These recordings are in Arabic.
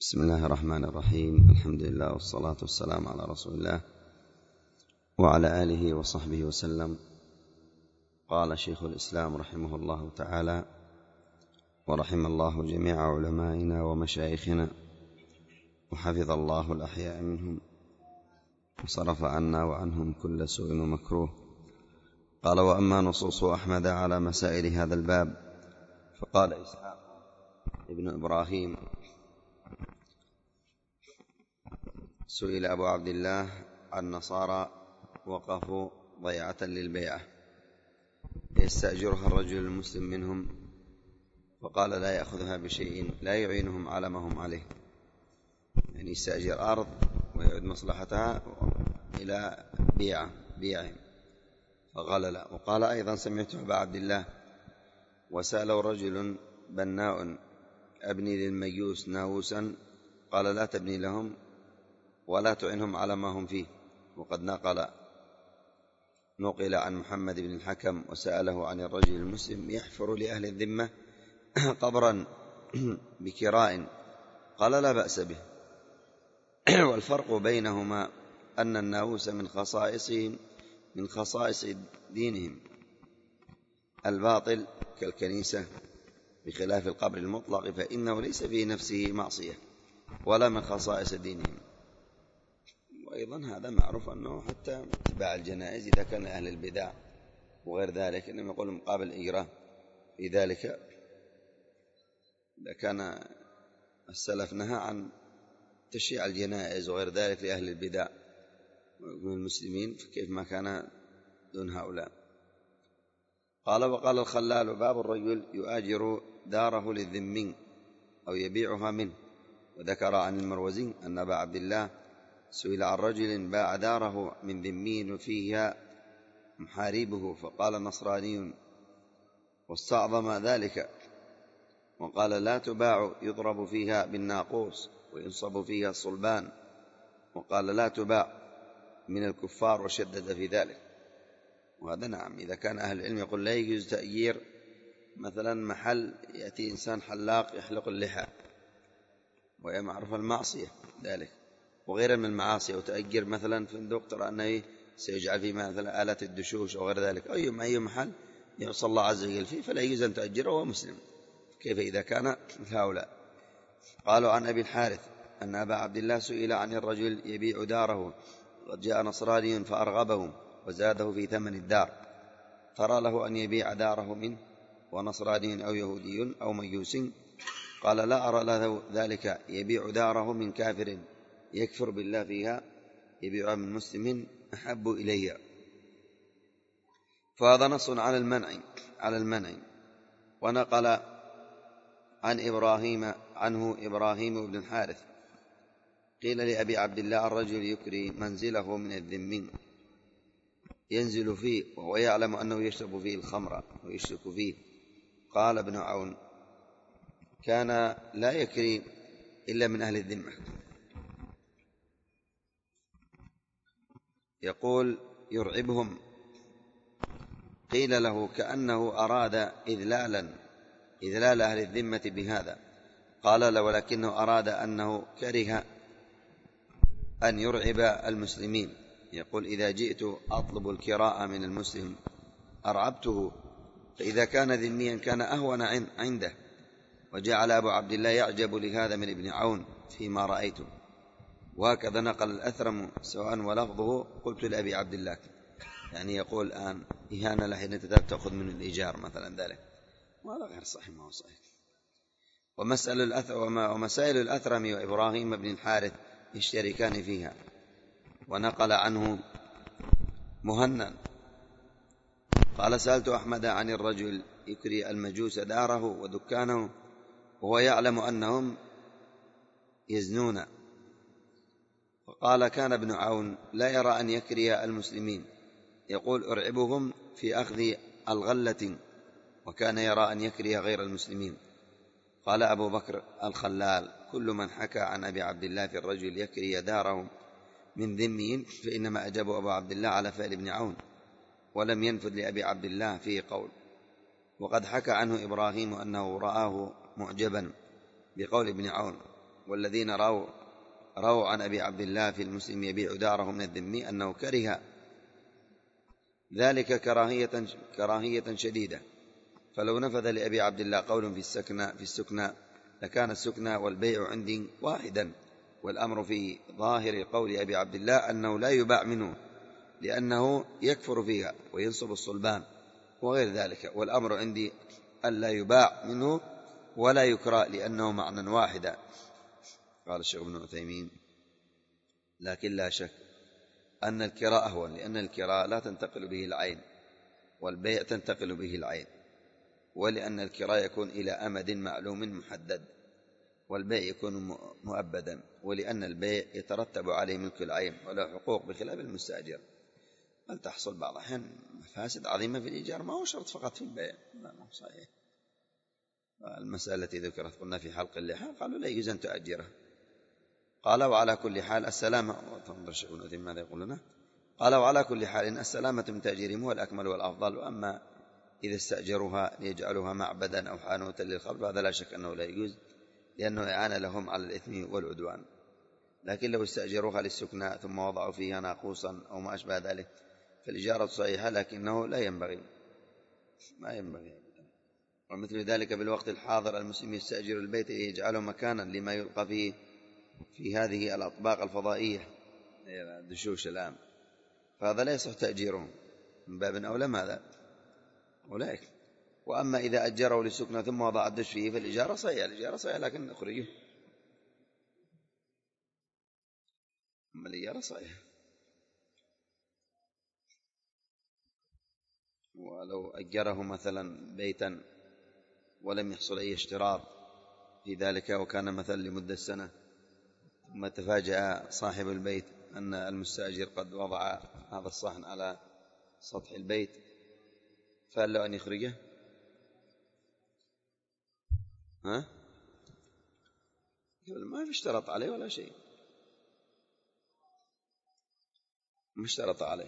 بسم الله الرحمن الرحيم. الحمد لله والصلاة والسلام على رسول الله وعلى آله وصحبه وسلم. قال شيخ الإسلام رحمه الله تعالى: ورحم الله جميع علمائنا ومشايخنا وحفظ الله الأحياء منهم وصرف عنا وعنهم كل سوء ومكروه. قال: وأما نصوص أحمد على مسائل هذا الباب فقال إسحاق ابن إبراهيم: سئل أبو عبد الله عن نصارى وقفوا ضيعة للبيعة يستأجرها الرجل المسلم منهم، فقال: لا يأخذها بشيء لا يعينهم على ما هم عليه، يعني يستأجر أرض ويعد مصلحتها إلى بيعهم، فقال لا. وقال أيضا: سمعت أبا عبد الله: وسأله رجل بناء أبني للمجوس ناوسا، قال: لا تبني لهم ولا تعينهم على ما هم فيه. وقد نقل عن محمد بن الحكم: وسأله عن الرجل المسلم يحفر لأهل الذمة قبرا بكراء، قال: لا بأس به. والفرق بينهما أن الناووس من خصائص دينهم الباطل كالكنيسة، بخلاف القبر المطلق فإنه ليس في نفسه معصية ولا من خصائص دينهم. وأيضا هذا معروف أنه حتى اتباع الجنائز إذا كان أهل البدع وغير ذلك إنما يقول مقابل إجراء في ذلك. إذا كان السلف نهى عن تشييع الجنائز وغير ذلك لأهل البدع من المسلمين، فكيف ما كان دون هؤلاء. قال: وقال الخلال: باب الرجل يؤاجر داره للذمي أو يبيعها منه. وذكر عن المروزي أن أبا عبد الله سئل عن رجل باع داره من ذمي وفيها محاربه، فقال: نصراني، واستعظم ذلك وقال: لا تباع، يضرب فيها بالناقوس وينصب فيها الصلبان. وقال: لا تباع من الكفار، وشدد في ذلك. وهذا نعم، إذا كان أهل العلم يقول لا يجوز تأجير مثلا محل يأتي إنسان حلاق يحلق اللحى، وهي معروف المعصية ذلك وغيرها من المعاصي، وتأجر مثلا فندق ترى أنه سيجعل فيه مثلا آلات الدشوش أو غير ذلك، أي محل يعصى الله عز وجل فيه فلا يجوز أن تأجره وهو مسلم، كيف إذا كان مثل هؤلاء. قالوا عن أبي الحارث أن أبا عبد الله سئل عن الرجل يبيع داره، قد جاء نصراني فأرغبه وزاده في ثمن الدار، ترى له أن يبيع داره منه ونصراني أو يهودي أو مجوسي؟ قال: لا أرى له ذلك، يبيع داره من كافر يكفر بالله فيها، يبيعها من مسلم أحب إلي. فهذا نص على المنع. ونقل عنه إبراهيم بن الحارث قيل لأبي عبد الله: الرجل يكري منزله من الذمين ينزل فيه وهو يعلم أنه يشرب فيه الخمر ويشرك فيه. قال ابن عون: كان لا يكري إلا من أهل الذمة. يقول: يرعبهم. قيل له: كأنه أراد إذلال أهل الذمة بهذا. قال: لا، ولكنه أراد أنه كره أن يرعب المسلمين. يقول: إذا جئت أطلب الكراء من المسلم أرعبته، فإذا كان ذميا كان أهون عنده. وجعل أبو عبد الله يعجب لهذا من ابن عون فيما رأيته. وهكذا نقل الأثرم سواء ولفظه: قلت لأبي عبد الله، يعني يقول الآن إهانة لحين تذهب تأخذ من الإيجار مثلا ذلك، وهذا غير صحيح، ما هو صحيح. ومسائل الأثرم وإبراهيم بن الحارث يشتركان فيها. ونقل عنه مهنا قال: سألت أحمد عن الرجل يكري المجوس داره ودكانه وهو يعلم أنهم يزنون، فقال: كان ابن عون لا يرى أن يكري المسلمين، يقول: أرعبهم في أخذ الغلة، وكان يرى أن يكري غير المسلمين. قال أبو بكر الخلال: كل من حكى عن أبي عبد الله في الرجل يكري داره من ذمي فإنما أجاب أبو عبد الله على فعل ابن عون، ولم ينفذ لأبي عبد الله فيه قول. وقد حكى عنه إبراهيم أنه رآه معجبا بقول ابن عون، والذين رووا عن أبي عبد الله في المسلم يبيع داره من الذمي أنه كره ذلك كراهية شديدة، فلو نفذ لأبي عبد الله قول في السكنى لكان السكنى والبيع عندي واحدا، والأمر في ظاهر قول أبي عبد الله أنه لا يباع منه لأنه يكفر فيها وينصب الصلبان وغير ذلك، والأمر عندي ألا يباع منه ولا يكرى لأنه معنى واحدا. قال الشيخ ابن عثيمين: لكن لا شك أن الكراء أهون، لأن الكراء لا تنتقل به العين والبيع تنتقل به العين، ولأن الكراء يكون إلى أمد معلوم محدد والبيع يكون مؤبدا، ولأن البيع يترتب عليه ملك العين وله حقوق بخلاف المستأجر. بل تحصل بعض الأحيان مفاسد عظيمة في الإيجار، ما هو شرط فقط في البيع، لا ما هو صحيح. المسألة التي ذكرت قلنا في حلق اللحى قالوا لا يجوز أن تؤجره. قال: وعلى كل حال السلامة، تنظر شيخ ابن عثيمين ماذا يقول لنا؟ قال: وعلى كل حال إن السلامة من تأجيرهم هو الأكمل والأفضل، وأما إذا استأجروها ليجعلوها معبدا أو حانوتا للخمر هذا لا شك أنه لا يجوز، لأنه إعانة لهم على الإثم والعدوان. لكن لو استأجروها للسكنى ثم وضعوا فيها ناقوسا أو ما أشبه ذلك فالإجارة صحيحة، لكنه لا ينبغي، ما ينبغي. ومثل ذلك بالوقت الحاضر المسلم يستأجر البيت ليجعله مكانا لما يلقى فيه في هذه الأطباق الفضائية الدشوش الآن، فهذا لا يصح تأجيرهم من باب أولى ماذا أولئك. وأما إذا أجره للسكنى ثم وضع الدش فيه فالإجارة صحيحة، الإجارة صحيحة لكن أخرجه، أما الإجارة صحيحة. ولو أجره مثلا بيتا ولم يحصل أي اشتراط في ذلك وكان مثلا لمدة سنة، ثم تفاجأ صاحب البيت أن المستأجر قد وضع هذا الصحن على سطح البيت، فهل له أن يخرجه؟ ما في اشترط عليه ولا شيء، ما اشترط عليه،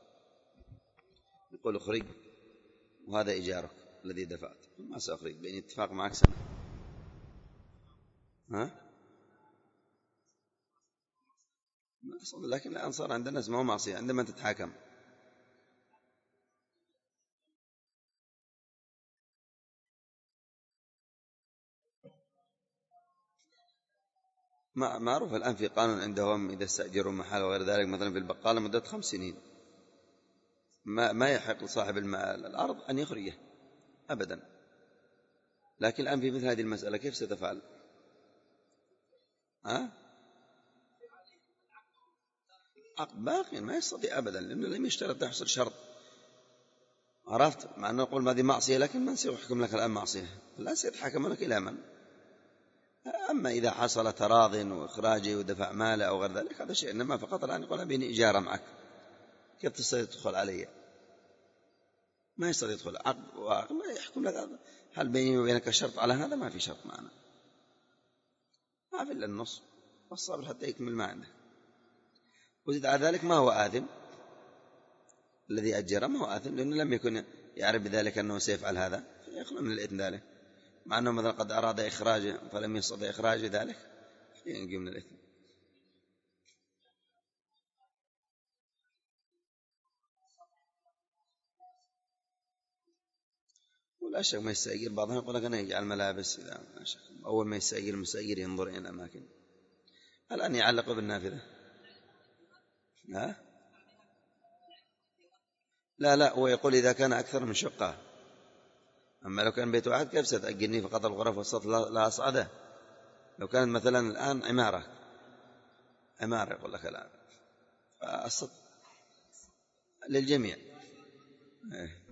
يقول اخرج وهذا إيجارك الذي دفعت، ما سأخرج بين اتفاق معك سنة. لكن الآن صار عندنا اسمه معصية عندما تتحاكم. معروف الآن في قانون عندهم إذا استأجروا محل وغير ذلك مثلا في البقالة مدة 5 سنين ما يحق لصاحب الأرض أن يخرجه أبدا. لكن الآن في مثل هذه المسألة كيف ستفعل؟ عقد باقي ما يستطيع أبدا، لأنه لم يشترط يحصل شرط، عرفت؟ مع أنه نقول ما هذه معصية، لكن من سيحكم لك الآن معصية؟ لا سيتحكم لك إلى من؟ أما إذا حصل تراض وإخراجه ودفع ماله أو غير ذلك هذا شيء، إنما فقط الآن يقول بيني إجارة معك، كيف تستطيع تدخل علي؟ ما يستطيع يدخل عقد ما يحكم لك. هل بيني وبينك شرط على هذا؟ ما في شرط معنا، ما في إلا النص والصبر حتى يكمل ما عنده. وزد على ذلك ما هو آثم الذي أجره، ما هو آثم لأنه لم يكن يعرف بذلك أنه سيفعل هذا، يخلو من الإثم ذلك، مع أنه مثلا قد أراد إخراجه فلم يستطع إخراج ذلك ينجي من الإثم. ولا شك ما يستأجر بعضهم يقول لك أنا يجعل ملابس إذا ما شك. أول ما يستأجر المستأجر ينظر إلى الأماكن. الآن يعلق بالنافذة. لا هو يقول إذا كان أكثر من شقة، أما لو كان بيت واحد كيف ستأجرني فقط الغرف والسطح لا أصعده؟ لو كانت مثلا الآن عمارة يقول لك الآن السطح للجميع.